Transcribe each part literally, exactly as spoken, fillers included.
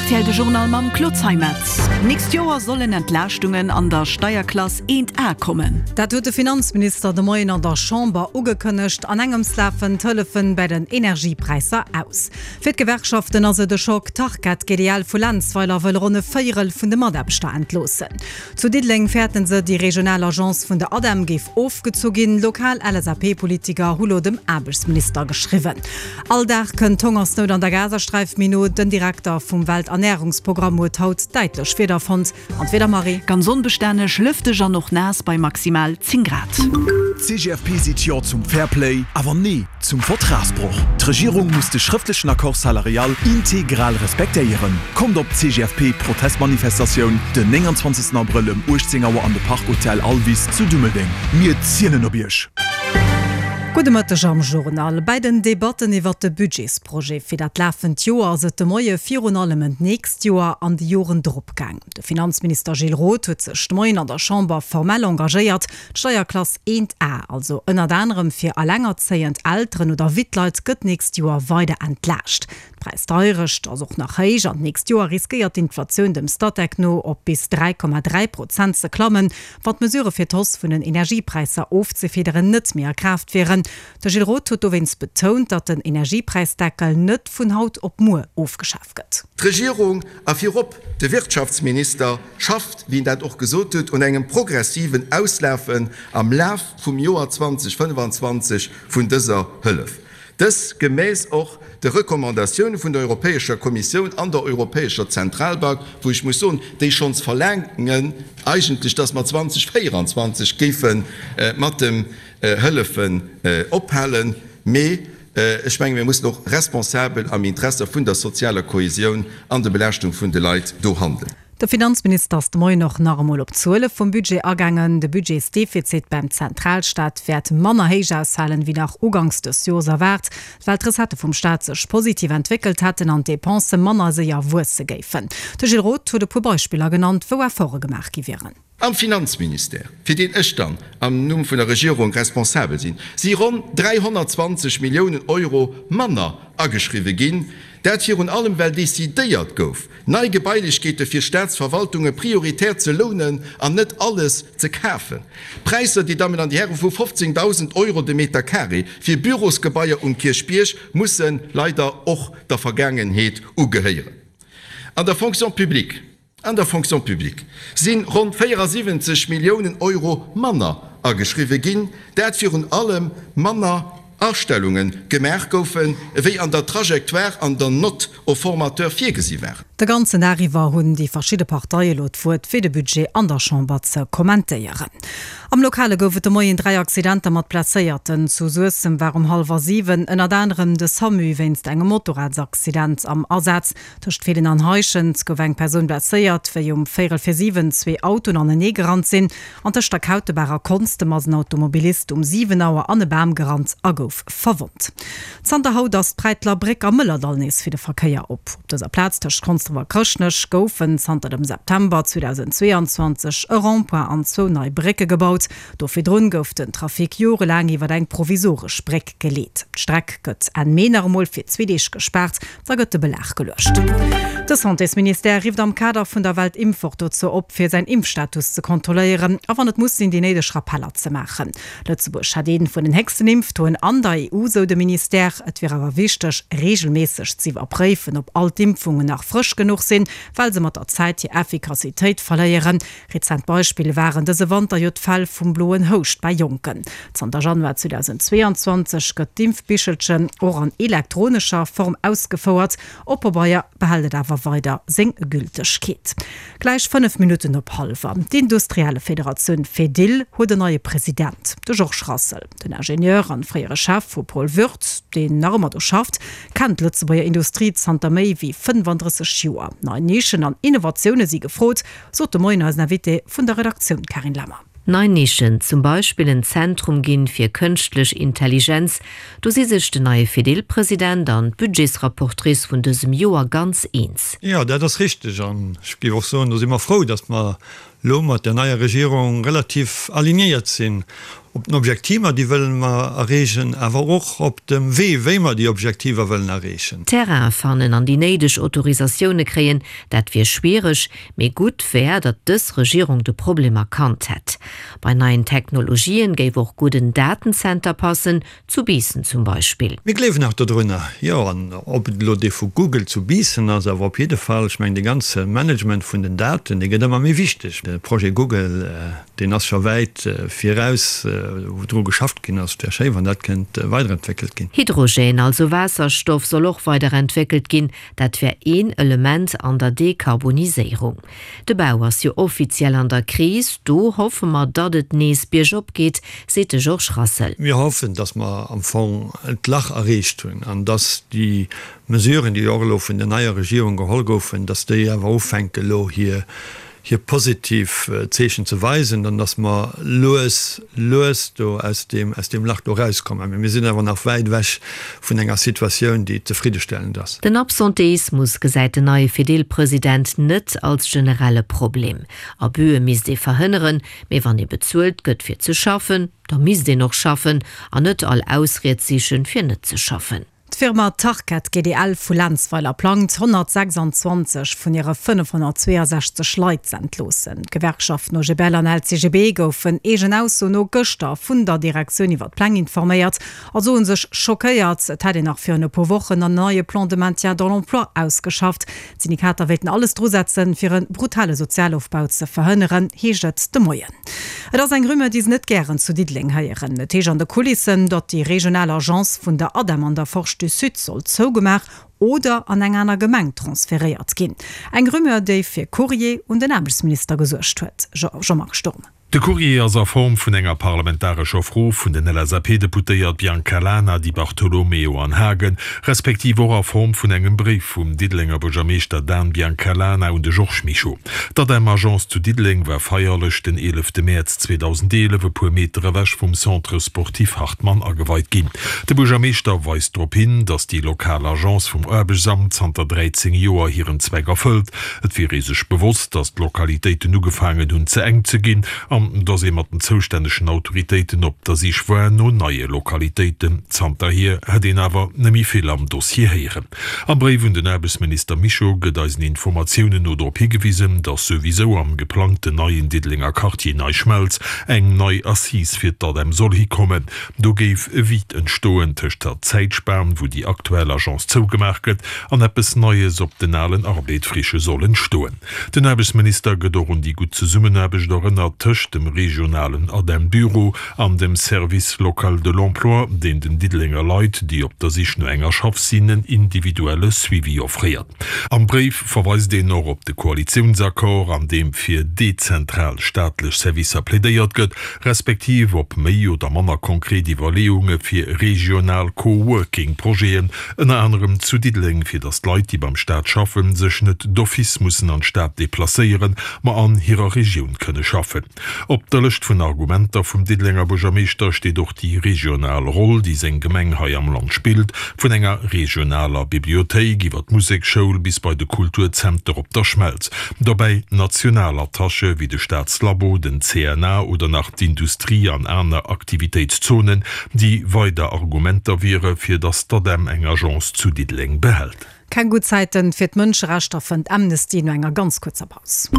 aktuell de Journal mam Klotzheimetz. Nächst Joer sollen Entlastungen an der Steuerklasse eins A kommen. Dat huet de Finanzminister de Moien an der Chamber ugekënnecht an engemslafen Tëllefen bei den Energiepreiser aus. Fir Gewerkschaften as se de Schock Tachkat Gedial Fulanzweiler wëll runne Féierel vun de Madabster entlosen. Zu Didling fährten se die Regionalagenz vun der Adam gif aufgezogin, lokal L S A P-Politiker Hulo dem Abelsminister geschriwen. Alldach kën Hungersnot an der Gazastreifminute den Direktor vom Welternährungsprogramm haut deitlich weder von und weder Marie ganz unbeständig schlüfte ja noch nass bei maximal zehn Grad. C G F P sieht ja zum Fairplay, aber nie zum Vertragsbruch. Die Regierung muss den schriftlichen Akkord salarial integral respektieren. Kommt op C G F P Protestmanifestation den neunundzwanzigsten April im Urzingauer an de Parkhotel Alvis zu Dümmelding. Mir zielen ob ich. Gudemëtteg am Journal. Bei den Debatten iwwer de Budgetsproje fir dat laffend Joer se de moie Fionalement nächst Joer an de Joren Drgang. De Finanzminister Gilles Roth huet sech Moin an der Chamber formell engagéiert, Steuerklasse eins A, also ënner anderem fir a langer zeiend Altren oder Witleit gëtt nächst Joer weide entlascht. Preis teurecht as och nach Heich an nächst Joer riskiert d'Inflationun dem Statechno op bis drei Komma drei Prozent ze klammen, wat Mesure fir d'Hoss vun den Energiepreiser ofzefederen net mehr Kraft wären. Der Gilles Roth hat übrigens betont, dass den Energiepreisdeckel nicht von Haut op Mu aufgeschafft wird. Die Regierung afirop der Wirtschaftsminister schafft, wie das auch gesagt wird, und einen progressiven Auslaufen am Lauf vom Jahr zwanzig fünfundzwanzig von dieser Hilfe. Das gemäß auch der Rekommandation von der Europäischen Kommission an der Europäischen Zentralbank, wo ich muss sagen, die schon verlangen, eigentlich, dass wir zwanzig vierundzwanzig geben, äh, mit dem äh, Hilfen äh, abhellen, mehr äh, ich meine, wir müssen noch responsabel am Interesse von der sozialen Kohäsion an der Belastung von den Leuten handeln. Der Finanzminister ist moi noch normal op Zule vom Budget ergangen. De Budgetsdefizit beim Zentralstaat werd Manner heich aushalen wie nach Ugangs des Jos erwart, weil Resette vom Staat sech positiv entwickelt hatten an Depense Manner se ja Wuse géfen. De Gilles Roth wurde pu Beispieler genannt, wo er vorgemacht wären. Am Finanzminister, für den ich dann am Numm von der Regierung responsabel sind, sie rund dreihundertzwanzig Millionen Euro Manner angeschrieben gehen, dat hier und allem weil desideiert gouf. Neue Gebäudekete für Staatsverwaltungen prioritär zu lohnen, an nicht alles zu kaufen. Preise, die damit an die Herren von fünfzehntausend Euro de Meter Carré für Büros, Gebäude und Kirchbirch müssen leider auch der Vergangenheit ugehören. An der Fonction publique An der Fonction publique sind rund vierundsiebzig Millionen Euro Manner angeschrieben gin, dat für allem Manner Ausstellungen gemerk goufen, wie an der Trajektoire an der Not o Formateur vier gesi wären. Der ganze Nari war hunn die verschiedene Parteien lot fur fir de Budget an der Chamber ze kommentéieren. Am Lokale goufet de moien drei Accidente mat placeierten zu Sussen warum halber sieben ënner anderem de Samu wennst engem Motorradsaccident am Ersatz cht vielen an Heuschens gouf eng Person placeiert, fir um vier vier sieben zwei Auto an den Negerrand sinn an der Stackhautebarer Konste as een Automobilist um sieben Auer an de Bam gerant ago verwundt. Zander haut das Breitler Brick am Müllerdalnis für den Verkehr op. Op dieser Platz der Konstwer Krchnech goufen Santa dem September zweitausendzweiundzwanzig Europa an zo neue Bricke gebaut. Dofir run gouf den Trafik jore lang iwwer eng provisorisch Breck geleet. Streck gëtt en Menermoll fir Zwiedech gesperrt, da gëtt de Belach gelöscht. Das Handelsminister rief am Kader vun der Weltimpfort zo op fir sein Impfstatus zu kontrollieren, a wann het muss in die nedisch Rappeller ze machen. Lützeburg hat jeden vun den Hexenimpftoen an der E U so de Minister, et wäre aber wichtig, regelmäßig zu überprüfen, ob all Impfungen nach frisch genug sind, weil sie mit der Zeit die Effekazität verlieren. Rezent Beispiele waren diese Wanderjutfall vom Blauen Host bei Junken. zweiter Januar zweitausendzweiundzwanzig gëtt Impfbichelchen auch an elektronischer Form ausgefordert. Oberbayer behaltet aber weiter sing Gültigkeit. Gleich fünf Minuten op halber. Die industrielle Föderation FEDIL hat den neue Präsident, der Georges Rassel, den Ingenieur an freiere Chef vu Paul Würth, den Normer schafft, kennt Lützeburger Industrie Santa May wie fünfunddreißig Joer. Neue Nischen an Innovationen sie gefrot, so de Moin als Navite von der Redaktion Karin Lammer. Neun Nischen, zum Beispiel ein Zentrum gehen für künstliche Intelligenz. Du siehst den neue FEDIL-Präsident und Budgetsrapportrice von diesem Jahr ganz eins. Ja, das ist richtig. Ich gebe auch so, dass ich immer froh, dass wir lo mat der neue Regierung relativ aligniert sinn. Op den Objektiver die wollen man erregen, aber auch op dem W we man die Objektiver wollen erregen. Terrain fannen an die neidech Autorisationune kreen, dat wir schwerisch, me gut wär, dat des Regierung de Problem erkannt het. Bei neuen Technologien gäi auch guten Datencenter passen, zu Biesen zum Beispiel. Wir leben nach der drinnner. Ja, ob de vu Google zu biesen, also aber op jeden Fall ich mein die ganze Management von den Daten, die geht immer mir wichtig. Der Projekt Google, äh, den as verweit äh, vieraus äh, wo geschafft gin ass der Schäfer dat kennt äh, weiterentwickelt gin. Hydrogen, also Wasserstoff soll auch weiterentwickelt gin, dat wär een Element an der Dekarbonisierung. De Bauer ist ja offiziell an der Krise, du hoffen wir, dat het nees Bisch opgeht, sete George Rassel. Wir hoffen, dass man am Fong entlach errecht hun, an dass die Mesuren, die Orlof in der neue Regierung gehol goen, dass de ja aufenke lo hier hier positiv äh, Zechen zu weisen, dann dass man los los do aus dem aus dem Lach rauskommen. Wir sind aber noch weit weg von einer Situation, die zufriedenstellen das. Den Absenteismus gesagt der neue Fidel-Präsident nicht als generelle Problem. Aber mis de verhindern, mir wann ihr bezahlt gött für zu schaffen, da mis de noch schaffen, an nicht all Ausreden für nicht zu schaffen. Die Firma Target G D L vu Lenzweiler plant hundertsechsundzwanzig vun ihre fünfhundertzweiundsechzig Leiits entlosen. Gewerkschaft no Gebel an L C G B goufen egen aus no Göster vun der Direktion iwwer Plan informéiert, also un sech schockéiert, hat den nach fir po Wochen an neue Plan de maintien dans l'emploi ausgeschafft. Syndikater weten alles drosetzen fir een brutale Sozialaufbau ze verhënneren, heget de Moien. Et ass eng Grümme dies net gern zu Diedling heieren. Et an de Kulissen, dat die regionale Agenz vun der Adam an der Forsch du Süd soll zougemach oder an eng einer Gemeng transferiert gin. Eng Grümme déi fir Courier und den Amtsminister gesuercht huet. Jean-Marc Sturm. De Courier as a Form vun enger parlamentarscher Fro vun den L S A P-Deputéiert Bianca Lana di Bartolomeo an Hagen, respektiv a Form vun engem Brief vum Diedlinger Bogermeester Dan Bianca Lana und de Georges Michaud. Dat dem Agenz zu Diedling war feierlech den elften März zweitausendelf pu Meter wäch vum Centre Sportiv Hartmann aweit ginn. De Bogermeester weist trop hin, dats die lokale Agenz vum Urbesamt zanter dreizehn Joer hireieren Zweck erfüllt. Et wie riesig bewusst, dat Lokalitéiten ugefangen hun ze eng ze ginn, dass immer den zuständigen Autoritäten op der sie schwer no neue Lokalitäten Zter hier hat den aber nemi viel am Dossier heieren. Am Brief vun den Erbesminister Michaud gedeisen Informationen oder op hingewiesen, dass sowieso am geplante neuen Diedlinger Quartier nei schmelz eng neu Assis fir dat dem soll hi kommen. Du geif wie entstoen tech der Zeitsperren, wo die aktuelle Agenz zougemerket an es neues op den allen Arbeit frische sollen stoen. Den Erbesminister gedorren die gut zu summen erbeg darin Tisch dem regionalen Adem Büro an dem Service lokal de l'emploi, den den Diedlinger Leiit, die op der sich nur enger Schaffsinnen individuelle Suivi offriert. Am Brief verweist den noch op de Koalitionsakkor, an dem fir dezentral staatlich Service plädeiert gött, respektiv op méi oder manner konkret Evaluungen fir regional Coworking-Projeen, en anderem zu Diedling fir das Leiit, die beim Staat schaffen, sech net d'Office-Mussen an Staat deplacéieren, ma an ihrer Region könne schaffen. Op der List vun Argumenter vum Diedlinger Bogermeester steht doch die regionale Rolle, die se Gemengha am Land spielt, vun enger regionaler Bibliothek iwwer Musikschule bis bei de Kulturzenter op der Schmelz. Dabei nationaler Tasche wie de Staatslabo, den C N A oder nach d'Industrie an einer Aktivitätszonen, die weiter Argumenter wäre fir das Tadem eng Agenz zu Diedling behält. Kein gut Zeiten fir Mënscherechtstoff und Amnesty nur enger ganz kurzer Paus.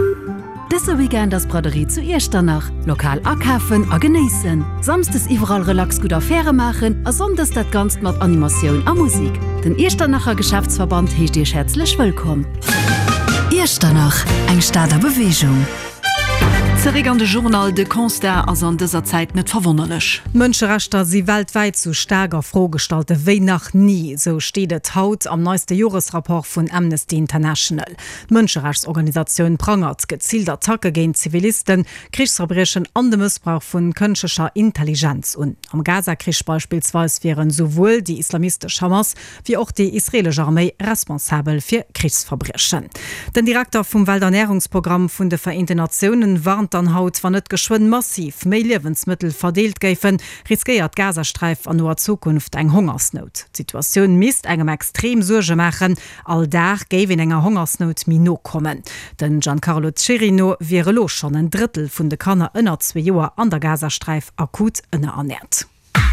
Dese weekend das Braderie zu Echternach. Lokal akaufen a genießen. Samstes überall relax gut Affäre machen, a sonndes dat ganz mat Animation a Musik. Den Echternachher Geschäftsverband hecht dir herzlich willkommen. Echternach, eng Staater Bewegung. Zerregernde Journal de Constat as an dieser Zeit net verwunderlich. Mënscherechter sie weltweit zu stärker frohgestalte wéi nach nie, so steht haut am neueste Jahresrapport von Amnesty International. Mënscherechtsorganisation prangert gezielt Attacke gegen Zivilisten, Kriegsverbrechen an dem Missbrauch von künstlicher Intelligenz und am Gazakrieg beispielsweise wären sowohl die islamistische Hamas wie auch die israelische Armee responsabel für Kriegsverbrechen. Den Direktor vom Welternährungsprogramm von der Vereinten Nationen warnt Sport an Haut war net geschwind massiv méi Lebensmittel verdeelt géfen, riskiert Gazastreif an noer Zukunft eng Hungersnot. Situationun mist engem extrem Surge machen, all da géwen enger Hungersnot Mino kommen. Den Giancarlo Cerino wäre lo schon ein Drittel vun de Kanner ënner zwei Joer an der Gazastreif akut ënner ernährt.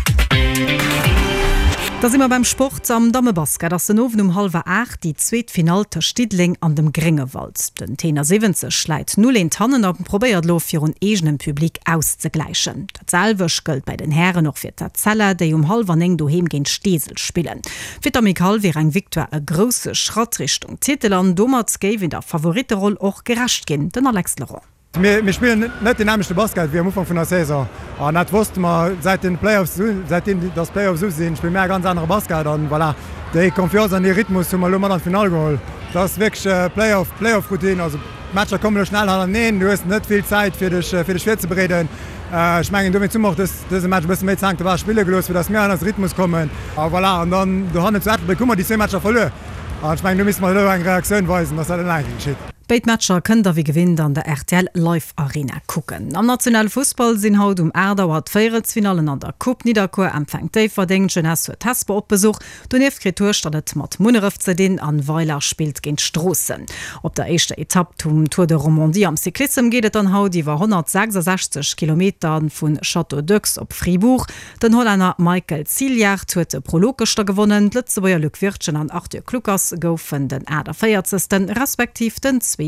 Da immer beim Sport am Dammebasket das den ofen um halbe acht die Zzweetfinal der Stidling an dem Gringewald. Den Tenner siebzig schleit null in Tannen op probiert lo fir un egenen Publikum auszugleichen. Datselwech gëlt bei den Herren noch fir der Zeller, déi um halb eng doheem gin Stesel spielen. Fitter Mikal wie eng Viktor e grosse Schrattrichtung Titel an Dommers géif in der Favoriteroll och geracht gin, den Alex Laurent. Wir, wir spielen net den nämlichste Basket wie am Anfang von der Saison. Und net wusste man seit den Playoffs, seitdem das Playoffs so sind, spielen mehr ganz andere Basket und voilà, die Konfianz an den Rhythmus zum Mal an Final geholt. Das ist wirklich äh, Playoff, Playoff-Routine. Also Matcher kommen schnell an nehmen, du hast nicht viel Zeit für dich, für dich Schwer zu bereden. Äh, ich meine, du mir zum das diese Match ein bisschen mehr sagen, da war Spiele gelöst, für das mehr an das Rhythmus kommen. Aber voilà, und dann du hast nicht zu bekommen, die zwei Matcher verloren. Und ich meine, du musst mal eine Reaktion weisen, was da denn eigentlich geschieht. Beitmatscher kën der wie gewinnt an der R T L Live Arena kucken. Am nationale Fußball sinn haut um Erdauer Féiertsfinalen an der Kupp Niederkur empfängt déi verdingschen ass hue Tasper opbesuch, du Efkritur standet mat Munnerëf ze den an Weiler spielt géint Strossen. Op der echte Etapp zum Tour de Romandie am Cyklissem gehtt an haut iwwer hundertsechsundsechzig Kilometern vun Château d'Eux op Fribourg. Den Holländer Michael Zieljacht huet de Prologester gewonnen, Lützebauer Lückwirtschen an acht Kluckers goufen den Äder feiertzesten respektiv den sechzigsten.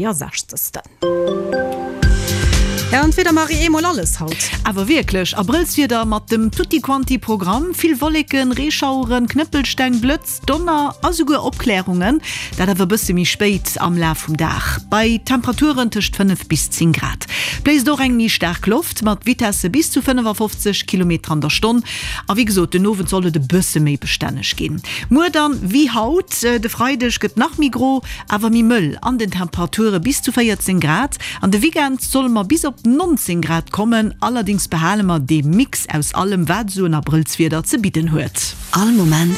Ja, und wieder Marie Emol alles haut. Aber wirklich, Aprils wieder mit dem Tutti Quanti Programm, viel Wolliken, Rehschauren, Knüppelstein, Blitz, Donner, also sogar Abklärungen, da da wir bis ziemlich spät am Lauf vom Dach. Bei Temperaturen zwischen fünf bis zehn Grad. Bläst doch eng nicht stark Luft, mit Vitesse bis zu fünfundfünfzig Kilometer an der Stunde. Aber wie gesagt, den Ofen soll de Busse mehr beständig gehen. Nur dann, wie Haut, äh, der Freitag geht nach Migros, aber mi Müll an den Temperaturen bis zu vierzehn Grad. An der Weekend soll man bis auf neunzehn Grad kommen, allerdings behalen wir den Mix aus allem, was so in Aprilswieder zu bieten hört. All Moment